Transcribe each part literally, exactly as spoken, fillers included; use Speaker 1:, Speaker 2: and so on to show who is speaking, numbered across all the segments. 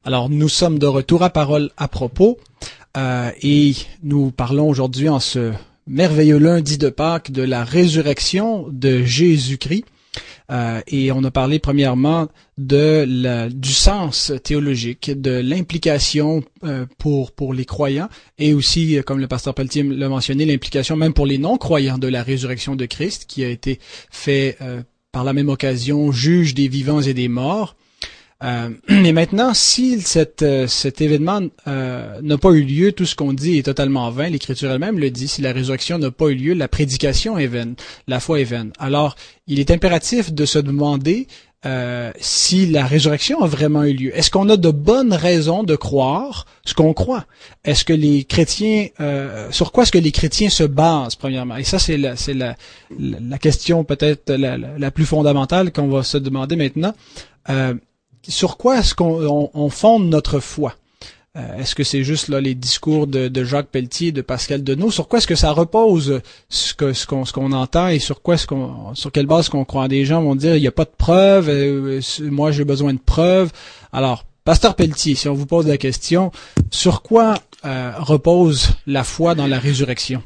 Speaker 1: Alors, nous sommes de retour à Parole à propos euh, et nous parlons aujourd'hui en ce merveilleux lundi de Pâques de la résurrection de Jésus-Christ. Euh, et on a parlé premièrement de la, du sens théologique, de l'implication euh, pour pour les croyants et aussi, comme le pasteur Pelletier l'a mentionné, l'implication même pour les non-croyants de la résurrection de Christ qui a été fait euh, par la même occasion juge des vivants et des morts. Euh, mais maintenant, si cette, euh, cet événement euh, n'a pas eu lieu, tout ce qu'on dit est totalement vain. L'Écriture elle-même le dit. Si la résurrection n'a pas eu lieu, la prédication est vaine, la foi est vaine. Alors, il est impératif de se demander euh, si la résurrection a vraiment eu lieu. Est-ce qu'on a de bonnes raisons de croire ce qu'on croit? Est-ce que les chrétiens, euh, sur quoi est-ce que les chrétiens se basent, premièrement? Et ça, c'est la, c'est la, la, la question peut-être la, la, la plus fondamentale qu'on va se demander maintenant. Euh, Sur quoi est-ce qu'on on, on fonde notre foi? Euh, est-ce que c'est juste là les discours de, de Jacques Pelletier, de Pascal Denot? Sur quoi est-ce que ça repose ce que ce qu'on ce qu'on entend et sur quoi est-ce qu'on sur quelle base qu'on croit? Des gens vont dire il n'y a pas de preuves, euh, moi j'ai besoin de preuves. Alors, pasteur Pelletier, si on vous pose la question, sur quoi euh, repose la foi dans la résurrection?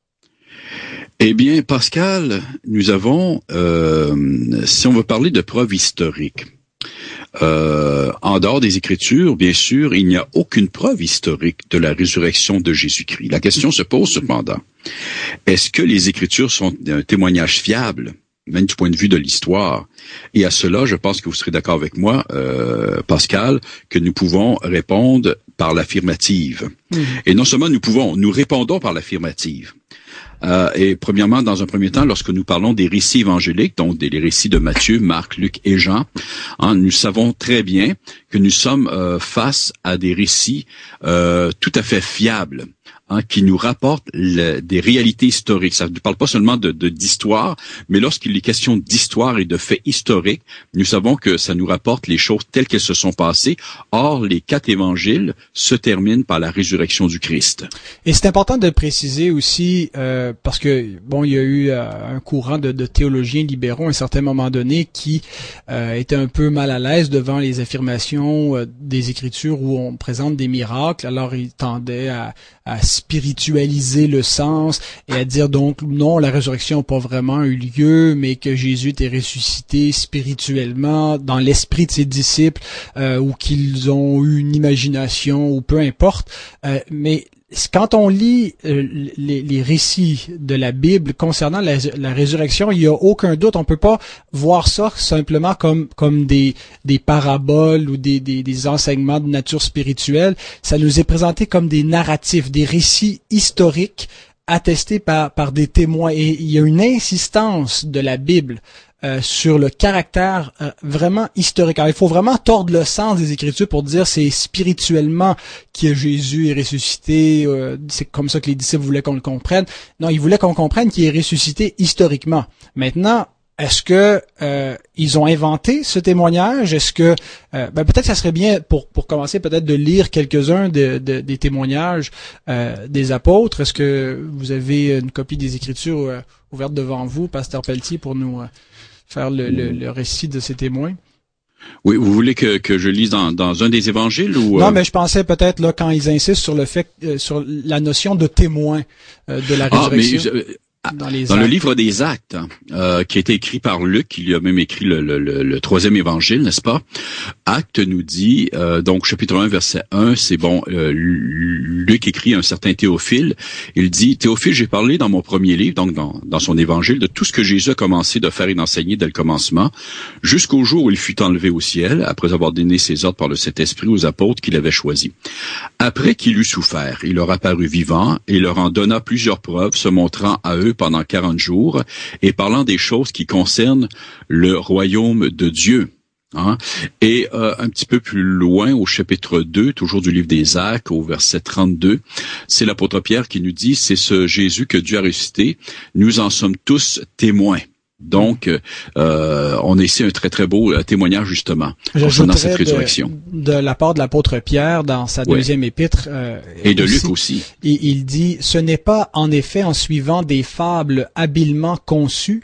Speaker 2: Eh bien, Pascal, nous avons, euh, si on veut parler de preuves historiques, Euh, en dehors des Écritures, bien sûr, il n'y a aucune preuve historique de la résurrection de Jésus-Christ. La question se pose cependant, est-ce que les Écritures sont un témoignage fiable, même du point de vue de l'histoire? Et à cela, je pense que vous serez d'accord avec moi, euh, Pascal, que nous pouvons répondre par l'affirmative. Mmh. Et non seulement nous pouvons, nous répondons par l'affirmative. Euh, et premièrement, dans un premier temps, lorsque nous parlons des récits évangéliques, donc des les récits de Matthieu, Marc, Luc et Jean, hein, nous savons très bien que nous sommes euh, face à des récits euh, tout à fait fiables, hein, qui nous rapportent le, des réalités historiques. Ça ne parle pas seulement de, de d'histoire, mais lorsqu'il est question d'histoire et de faits historiques, nous savons que ça nous rapporte les choses telles qu'elles se sont passées. Or, les quatre évangiles se terminent par la résurrection du Christ.
Speaker 1: Et c'est important de préciser aussi, euh, parce que bon, il y a eu euh, un courant de, de théologiens libéraux à un certain moment donné qui euh, était un peu mal à l'aise devant les affirmations euh, des Écritures où on présente des miracles. Alors, ils tendaient à, à spiritualiser le sens et à dire donc non, la résurrection n'a pas vraiment eu lieu, mais que Jésus était ressuscité spirituellement dans l'esprit de ses disciples euh, ou qu'ils ont eu une imagination ou peu importe. Euh, mais quand on lit euh, les, les récits de la Bible concernant la, la résurrection, il n'y a aucun doute. On peut pas voir ça simplement comme comme des des paraboles ou des, des des enseignements de nature spirituelle. Ça nous est présenté comme des narratifs, des récits historiques attestés par par des témoins. Et il y a une insistance de la Bible Euh, sur le caractère euh, vraiment historique. Alors, il faut vraiment tordre le sens des Écritures pour dire c'est spirituellement que Jésus est ressuscité. Euh, c'est comme ça que les disciples voulaient qu'on le comprenne. Non, ils voulaient qu'on comprenne qu'il est ressuscité historiquement. Maintenant, est-ce que euh, ils ont inventé ce témoignage? Est-ce que euh, ben peut-être ça serait bien pour pour commencer peut-être de lire quelques-uns de, de, des témoignages euh, des apôtres. Est-ce que vous avez une copie des Écritures euh, ouverte devant vous, pasteur Pelletier, pour nous euh, faire le, le, le récit de ces témoins?
Speaker 2: Oui, vous voulez que, que je lise dans, dans un des évangiles ou
Speaker 1: Non,
Speaker 2: euh...
Speaker 1: mais je pensais peut-être là quand ils insistent sur le fait, euh, sur la notion de témoin euh, de la résurrection.
Speaker 2: Ah, mais je...
Speaker 1: Dans, les
Speaker 2: dans le livre des Actes, euh, qui a été écrit par Luc, il y a même écrit le, le, le, le troisième évangile, n'est-ce pas? Actes nous dit, euh, donc chapitre un, verset un, c'est bon, euh, Luc écrit à un certain Théophile, il dit, Théophile, j'ai parlé dans mon premier livre, donc dans, dans son évangile, de tout ce que Jésus a commencé de faire et d'enseigner dès le commencement, jusqu'au jour où il fut enlevé au ciel, après avoir donné ses ordres par le Saint-Esprit aux apôtres qu'il avait choisis. Après qu'il eut souffert, il leur apparut vivant et leur en donna plusieurs preuves, se montrant à eux pendant quarante jours et parlant des choses qui concernent le royaume de Dieu. Hein? Et euh, un petit peu plus loin, au chapitre deux, toujours du livre des Actes, au verset trente-deux, c'est l'apôtre Pierre qui nous dit, c'est ce Jésus que Dieu a ressuscité, nous en sommes tous témoins. Donc, euh, on a ici un très très beau témoignage justement concernant cette résurrection.
Speaker 1: De, de la part de l'apôtre Pierre dans sa
Speaker 2: ouais.
Speaker 1: deuxième épître. Euh,
Speaker 2: et de
Speaker 1: aussi,
Speaker 2: Luc aussi.
Speaker 1: Il, il dit, ce n'est pas en effet en suivant des fables habilement conçues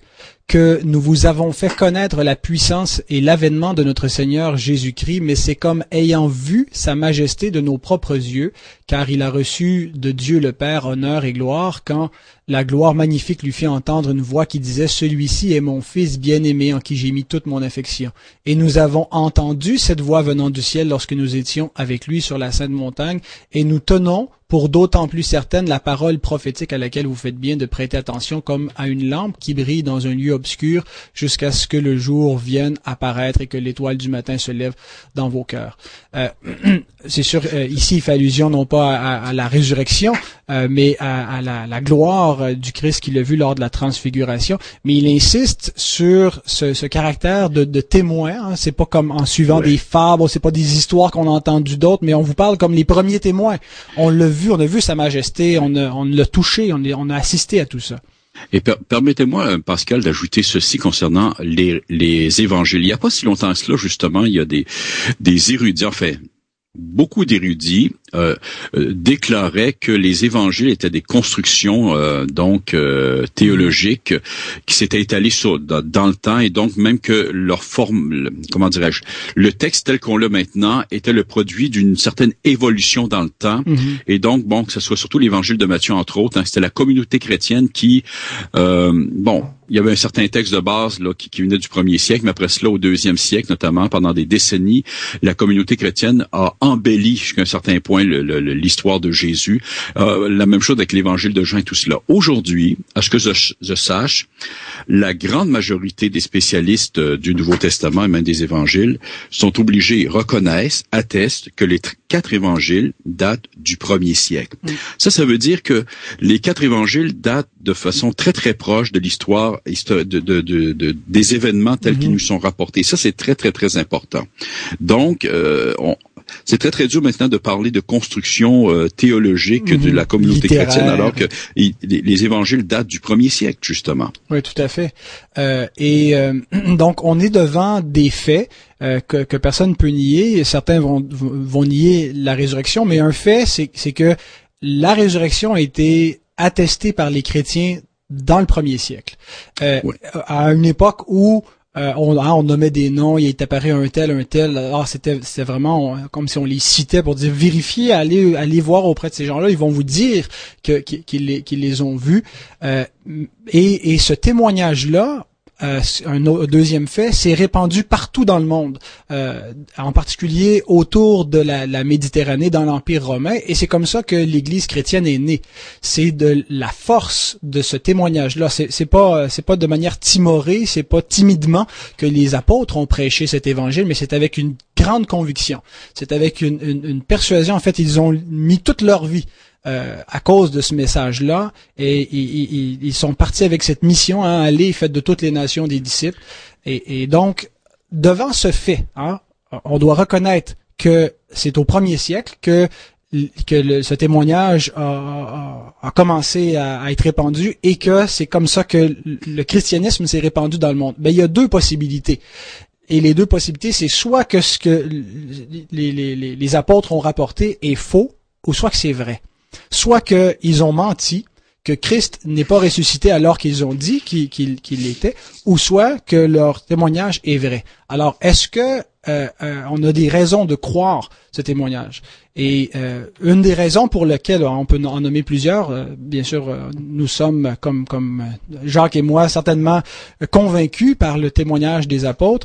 Speaker 1: que nous vous avons fait connaître la puissance et l'avènement de notre Seigneur Jésus-Christ, mais c'est comme ayant vu sa majesté de nos propres yeux, car il a reçu de Dieu le Père honneur et gloire, quand la gloire magnifique lui fit entendre une voix qui disait « Celui-ci est mon Fils bien-aimé en qui j'ai mis toute mon affection. » Et nous avons entendu cette voix venant du ciel lorsque nous étions avec lui sur la sainte montagne, et nous tenons pour d'autant plus certaine la parole prophétique à laquelle vous faites bien de prêter attention, comme à une lampe qui brille dans un lieu obscur jusqu'à ce que le jour vienne apparaître et que l'étoile du matin se lève dans vos cœurs. Euh, c'est sûr, euh, ici il fait allusion non pas à, à la résurrection, euh, mais à, à la, la gloire du Christ qu'il a vu lors de la transfiguration. Mais il insiste sur ce, ce caractère de, de témoin. Hein. C'est pas comme en suivant ouais. des fables, c'est pas des histoires qu'on a entendues d'autres, mais on vous parle comme les premiers témoins. On l'a vu, on a vu sa majesté, on, a, on l'a touché, on, est, on a assisté à tout ça.
Speaker 2: Et per- permettez-moi, Pascal, d'ajouter ceci concernant les, les évangiles. Il n'y a pas si longtemps que cela, justement, il y a des, des érudits, enfin, beaucoup d'érudits euh, euh, déclaraient que les évangiles étaient des constructions euh, donc euh, théologiques qui s'étaient étalées sur, dans, dans le temps, et donc même que leur forme, le, comment dirais-je, le texte tel qu'on l'a maintenant était le produit d'une certaine évolution dans le temps. Mm-hmm. Et donc bon, que ce soit surtout l'évangile de Matthieu entre autres, hein, c'était la communauté chrétienne qui euh, bon. Il y avait un certain texte de base là qui, qui venait du premier siècle, mais après cela, au deuxième siècle, notamment, pendant des décennies, la communauté chrétienne a embelli jusqu'à un certain point le, le, l'histoire de Jésus. Euh, la même chose avec l'évangile de Jean et tout cela. Aujourd'hui, à ce que je, je sache, la grande majorité des spécialistes du Nouveau Testament et même des évangiles sont obligés, reconnaissent, attestent que les t- quatre évangiles datent du premier siècle. Mm. Ça, ça veut dire que les quatre évangiles datent de façon très, très proche de l'histoire De, de, de, de, des événements tels mm-hmm. qu'ils nous sont rapportés. Ça, c'est très, très, très important. Donc, euh, on, c'est très, très dur maintenant de parler de construction euh, théologique mm-hmm. de la communauté littéraire. Chrétienne, alors que il, les, les évangiles datent du premier siècle, justement.
Speaker 1: Oui, tout à fait. Euh, et euh, donc, on est devant des faits euh, que, que personne ne peut nier. Certains vont, vont nier la résurrection, mais un fait, c'est, c'est que la résurrection a été attestée par les chrétiens dans le premier siècle, euh, oui. à une époque où euh, on, hein, on nommait des noms, il est apparu un tel, un tel, alors c'était, c'était vraiment on, comme si on les citait pour dire vérifiez, allez, allez voir auprès de ces gens-là, ils vont vous dire que, qu'ils, les, qu'ils les ont vus. Euh, et, et ce témoignage-là, Euh, un, un deuxième fait, s'est répandu partout dans le monde, euh, en particulier autour de la, la Méditerranée, dans l'Empire romain, et c'est comme ça que l'Église chrétienne est née. C'est de la force de ce témoignage-là. C'est, c'est pas, c'est pas de manière timorée, c'est pas timidement que les apôtres ont prêché cet évangile, mais c'est avec une grande conviction. C'est avec une, une, une persuasion. En fait, ils ont mis toute leur vie Euh, à cause de ce message-là, et ils, ils sont partis avec cette mission, hein, aller, faites de toutes les nations des disciples. Et, et donc, devant ce fait, hein, on doit reconnaître que c'est au premier siècle que que le, ce témoignage a, a, a commencé à, à être répandu, et que c'est comme ça que le christianisme s'est répandu dans le monde. Ben, il y a deux possibilités. Et les deux possibilités, c'est soit que ce que les, les, les, les apôtres ont rapporté est faux, ou soit que c'est vrai. Soit qu'ils ont menti, que Christ n'est pas ressuscité alors qu'ils ont dit qu'il, qu'il, qu'il l'était, ou soit que leur témoignage est vrai. Alors, est-ce que euh, euh, on a des raisons de croire ce témoignage? Et euh, une des raisons pour lesquelles on peut en nommer plusieurs, euh, bien sûr, euh, nous sommes, comme, comme Jacques et moi, certainement convaincus par le témoignage des apôtres.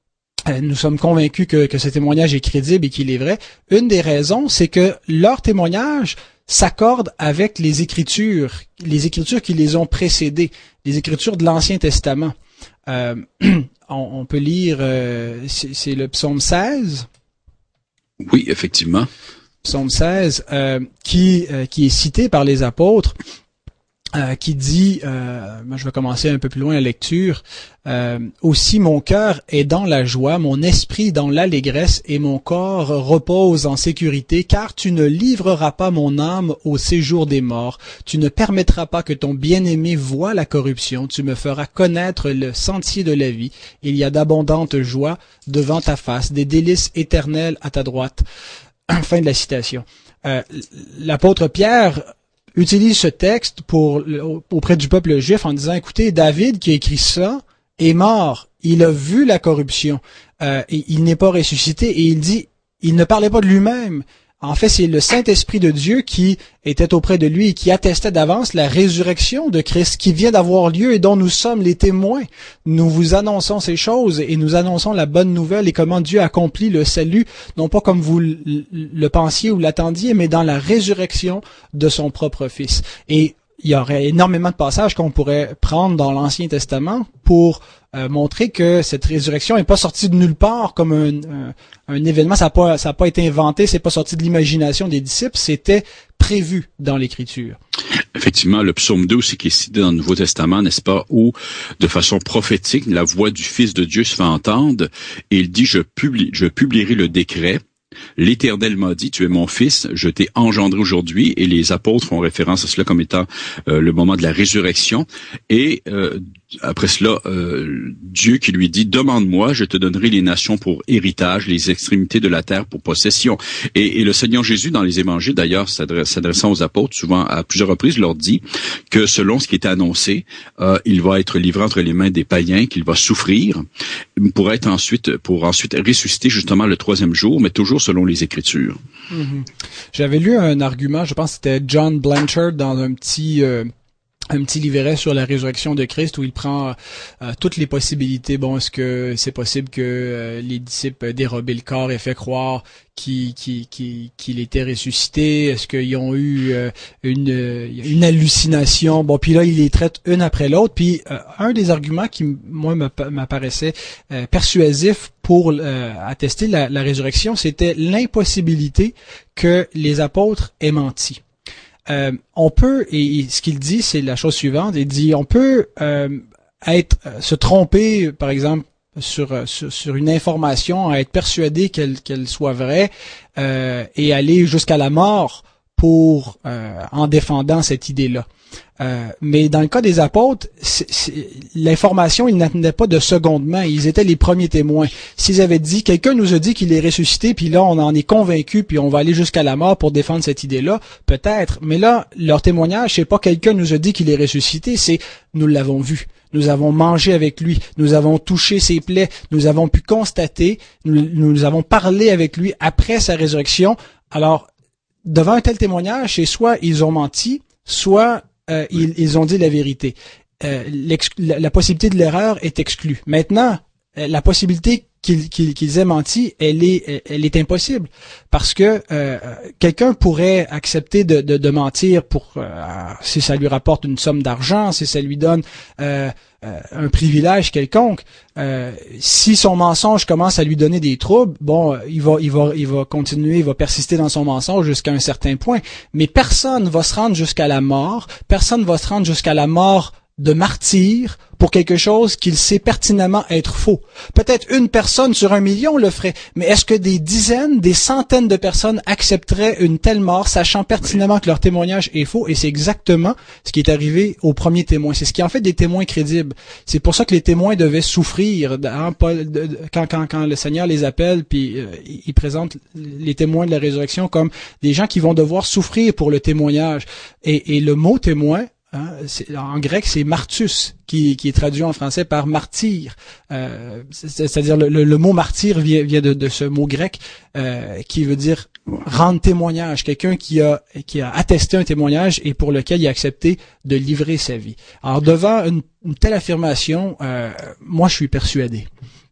Speaker 1: Nous sommes convaincus que, que ce témoignage est crédible et qu'il est vrai. Une des raisons, c'est que leur témoignage s'accorde avec les Écritures, les Écritures qui les ont précédés, les Écritures de l'Ancien Testament. Euh, on, on peut lire, euh, c'est, c'est le psaume seize.
Speaker 2: Oui, effectivement.
Speaker 1: Psaume seize, euh, qui, euh, qui est cité par les apôtres. Euh, qui dit, euh, moi je vais commencer un peu plus loin la lecture, euh, aussi mon cœur est dans la joie, mon esprit dans l'allégresse, et mon corps repose en sécurité, car tu ne livreras pas mon âme au séjour des morts, tu ne permettras pas que ton bien-aimé voie la corruption, tu me feras connaître le sentier de la vie, il y a d'abondantes joies devant ta face, des délices éternelles à ta droite. Fin de la citation. Euh, l'apôtre Pierre utilise ce texte pour auprès du peuple juif en disant, écoutez, David qui a écrit ça, est mort. Il a vu la corruption. Euh, et il n'est pas ressuscité. Et il dit, il ne parlait pas de lui-même. En fait, c'est le Saint-Esprit de Dieu qui était auprès de lui et qui attestait d'avance la résurrection de Christ qui vient d'avoir lieu et dont nous sommes les témoins. Nous vous annonçons ces choses et nous annonçons la bonne nouvelle et comment Dieu accomplit le salut, non pas comme vous le pensiez ou l'attendiez, mais dans la résurrection de son propre Fils. Et il y aurait énormément de passages qu'on pourrait prendre dans l'Ancien Testament pour euh, montrer que cette résurrection n'est pas sortie de nulle part comme un, un, un événement, ça n'a pas, ça a pas été inventé, c'est pas sorti de l'imagination des disciples, c'était prévu dans l'Écriture.
Speaker 2: Effectivement, le psaume deux aussi qui est cité dans le Nouveau Testament, n'est-ce pas, où de façon prophétique, la voix du Fils de Dieu se fait entendre et il dit, je publie, je publierai le décret. L'Éternel m'a dit, tu es mon fils, je t'ai engendré aujourd'hui, et les apôtres font référence à cela comme étant euh, le moment de la résurrection. Et euh, après cela, euh, Dieu qui lui dit, demande-moi, je te donnerai les nations pour héritage, les extrémités de la terre pour possession. Et, et le Seigneur Jésus, dans les évangiles d'ailleurs, s'adressant aux apôtres, souvent à plusieurs reprises, leur dit que selon ce qui était annoncé, euh, il va être livré entre les mains des païens, qu'il va souffrir, pour être ensuite, pour ensuite ressusciter justement le troisième jour, mais toujours selon les Écritures.
Speaker 1: Mm-hmm. J'avais lu un argument, je pense que c'était John Blanchard dans un petit euh, un petit livret sur la résurrection de Christ où il prend euh, toutes les possibilités. Bon, est-ce que c'est possible que euh, les disciples dérobé le corps et fait croire qu'il, qu'il, qu'il, qu'il était ressuscité? Est-ce qu'ils ont eu euh, une une hallucination? Bon, puis là, il les traite une après l'autre. Puis euh, un des arguments qui, moi, m'apparaissait euh, persuasif pour euh, attester la, la résurrection, c'était l'impossibilité que les apôtres aient menti. Euh, on peut, et, et ce qu'il dit, c'est la chose suivante, il dit, on peut euh, être se tromper, par exemple, sur, sur, sur une information, à être persuadé qu'elle, qu'elle soit vraie, euh, et aller jusqu'à la mort pour euh, en défendant cette idée-là. Euh, mais dans le cas des apôtres, c'est, c'est, l'information, ils n'attendaient pas de seconde main. Ils étaient les premiers témoins. S'ils avaient dit, quelqu'un nous a dit qu'il est ressuscité, puis là, on en est convaincu, puis on va aller jusqu'à la mort pour défendre cette idée-là, peut-être. Mais là, leur témoignage, c'est pas quelqu'un nous a dit qu'il est ressuscité, c'est nous l'avons vu. Nous avons mangé avec lui, nous avons touché ses plaies, nous avons pu constater, nous, nous avons parlé avec lui après sa résurrection. Alors, devant un tel témoignage, c'est soit ils ont menti, soit euh, ils, ils ont dit la vérité. Euh, la, la possibilité de l'erreur est exclue. Maintenant, euh, la possibilité qu'ils, qu'ils, qu'ils aient menti, elle est, elle est impossible, parce que euh, quelqu'un pourrait accepter de, de, de mentir pour euh, si ça lui rapporte une somme d'argent, si ça lui donne euh, euh, un privilège quelconque. Euh, si son mensonge commence à lui donner des troubles, bon, il va, il va, il va continuer, il va persister dans son mensonge jusqu'à un certain point. Mais personne va se rendre jusqu'à la mort. Personne va se rendre jusqu'à la mort de martyr pour quelque chose qu'il sait pertinemment être faux. Peut-être une personne sur un million le ferait, mais est-ce que des dizaines, des centaines de personnes accepteraient une telle mort, sachant pertinemment que leur témoignage est faux? Et c'est exactement ce qui est arrivé aux premiers témoins. C'est ce qui en fait des témoins crédibles. C'est pour ça que les témoins devaient souffrir hein, quand, quand, quand le Seigneur les appelle, puis euh, il présente les témoins de la résurrection comme des gens qui vont devoir souffrir pour le témoignage. Et, et le mot témoin, Hein, c'est, en grec, c'est martus, qui, qui est traduit en français par martyr. Euh, c'est, c'est-à-dire le, le, le mot martyr vient, vient de, de ce mot grec euh, qui veut dire rendre témoignage. Quelqu'un qui a qui a attesté un témoignage et pour lequel il a accepté de livrer sa vie. Alors devant une, une telle affirmation, euh, moi je suis persuadé.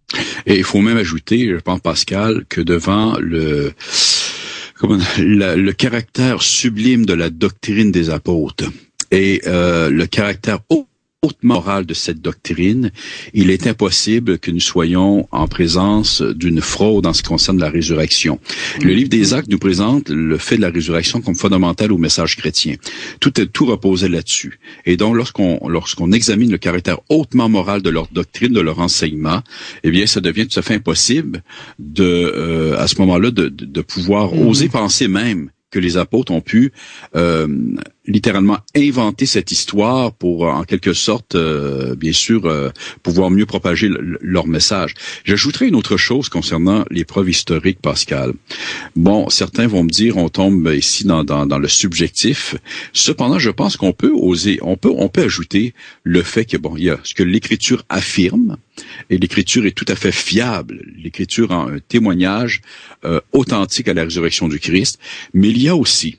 Speaker 2: Et il faut même ajouter, je pense Pascal, que devant le comment, la, le caractère sublime de la doctrine des apôtres, et euh, le caractère hautement moral de cette doctrine, il est impossible que nous soyons en présence d'une fraude en ce qui concerne la résurrection. Le livre des Actes nous présente le fait de la résurrection comme fondamental au message chrétien. Tout est tout reposé là-dessus. Et donc, lorsqu'on lorsqu'on examine le caractère hautement moral de leur doctrine, de leur enseignement, eh bien, ça devient tout à fait impossible de, euh, à ce moment-là, de, de, de pouvoir mmh. oser penser même que les apôtres ont pu euh, littéralement inventé cette histoire pour, en quelque sorte, euh, bien sûr, euh, pouvoir mieux propager le, leur message. J'ajouterai une autre chose concernant les preuves historiques, Pascal. Bon, certains vont me dire, on tombe ici dans, dans, dans le subjectif. Cependant, je pense qu'on peut oser, on peut, on peut ajouter le fait que, bon, il y a ce que l'Écriture affirme, et l'Écriture est tout à fait fiable. L'Écriture a un témoignage euh, authentique à la résurrection du Christ, mais il y a aussi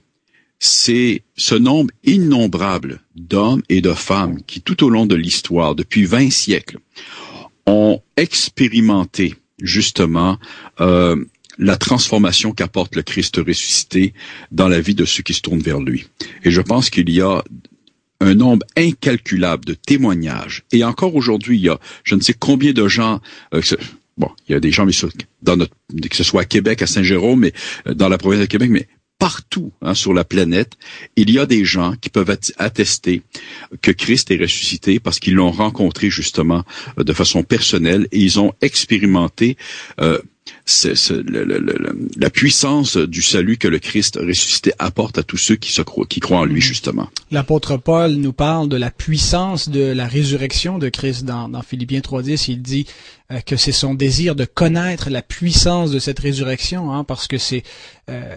Speaker 2: c'est ce nombre innombrable d'hommes et de femmes qui, tout au long de l'histoire, depuis vingt siècles, ont expérimenté justement euh, la transformation qu'apporte le Christ ressuscité dans la vie de ceux qui se tournent vers lui. Et je pense qu'il y a un nombre incalculable de témoignages. Et encore aujourd'hui, il y a je ne sais combien de gens... Euh, bon, il y a des gens, mais dans notre, que ce soit à Québec, à Saint-Jérôme, mais dans la province de Québec, mais partout hein, sur la planète, il y a des gens qui peuvent attester que Christ est ressuscité parce qu'ils l'ont rencontré justement de façon personnelle et ils ont expérimenté euh, c'est, c'est, le, le, le, la puissance du salut que le Christ ressuscité apporte à tous ceux qui se croient, qui croient en lui justement.
Speaker 1: L'apôtre Paul nous parle de la puissance de la résurrection de Christ dans, dans Philippiens trois dix. Il dit euh, que c'est son désir de connaître la puissance de cette résurrection, hein, parce que c'est, euh,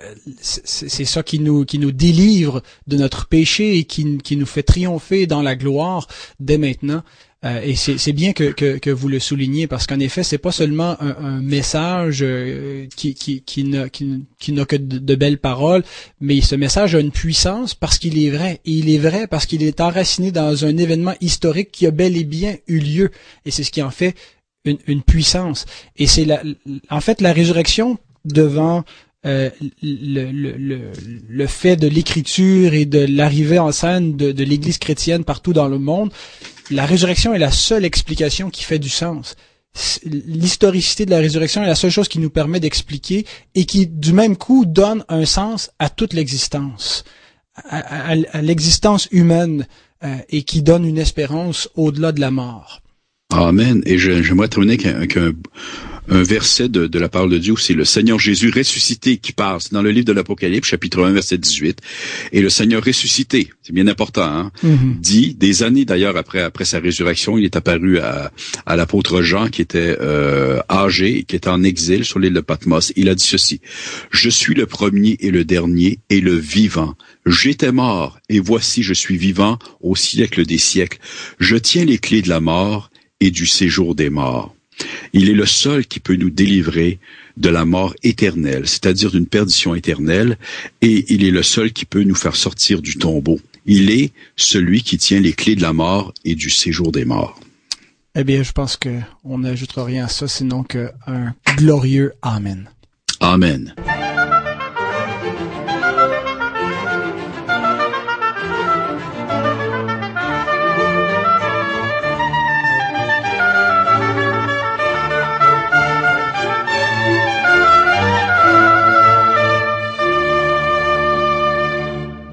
Speaker 1: c'est c'est ça qui nous qui nous délivre de notre péché et qui qui nous fait triompher dans la gloire dès maintenant. Euh, et c'est, c'est bien que, que, que vous le souligniez parce qu'en effet, c'est pas seulement un, un message euh, qui, qui, qui, n'a, qui, qui n'a que de, de belles paroles, mais ce message a une puissance parce qu'il est vrai. Et il est vrai parce qu'il est enraciné dans un événement historique qui a bel et bien eu lieu. Et c'est ce qui en fait une, une puissance. Et c'est la, en fait la résurrection devant Euh, le, le, le, le fait de l'écriture et de l'arrivée en scène de, de l'Église chrétienne partout dans le monde, la résurrection est la seule explication qui fait du sens. L'historicité de la résurrection est la seule chose qui nous permet d'expliquer et qui, du même coup, donne un sens à toute l'existence, à, à, à l'existence humaine euh, et qui donne une espérance au-delà de la mort.
Speaker 2: Amen. Et je, j'aimerais terminer qu'un, qu'un un verset de, de la parole de Dieu, c'est le Seigneur Jésus ressuscité qui parle. C'est dans le livre de l'Apocalypse, chapitre un, verset dix-huit. Et le Seigneur ressuscité, c'est bien important, hein, mm-hmm. dit, des années d'ailleurs après après sa résurrection, il est apparu à, à l'apôtre Jean qui était euh, âgé, qui était en exil sur l'île de Patmos. Il a dit ceci: je suis le premier et le dernier et le vivant. J'étais mort et voici je suis vivant au siècle des siècles. Je tiens les clés de la mort et du séjour des morts. Il est le seul qui peut nous délivrer de la mort éternelle, c'est-à-dire d'une perdition éternelle, et il est le seul qui peut nous faire sortir du tombeau. Il est celui qui tient les clés de la mort et du séjour des morts.
Speaker 1: Eh bien, je pense que on n'ajoutera rien à ça, sinon qu'un glorieux Amen.
Speaker 2: Amen.